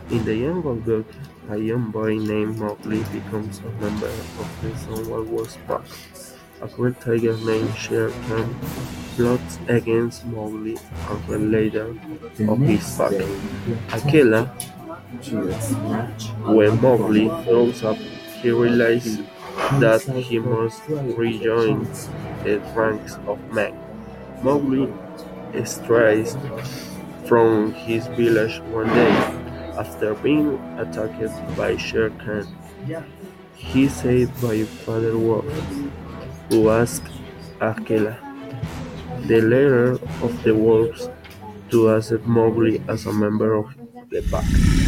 In the Jungle Book, a young boy named Mowgli becomes a member of the Sunwal Wolves pack. A great tiger named Shere Khan plots against Mowgli and the leader The of his next pack, day, he attempted Akela. to snatch When one Mowgli from grows up, he but realizes he that himself he got must swallowed by the rejoin giants. the ranks of men. Mowgli strays from his village one day after being attacked by Shere Khan. He is saved by Father Wolf, who asks Akela, the leader of the wolves, to accept Mowgli as a member of the pack.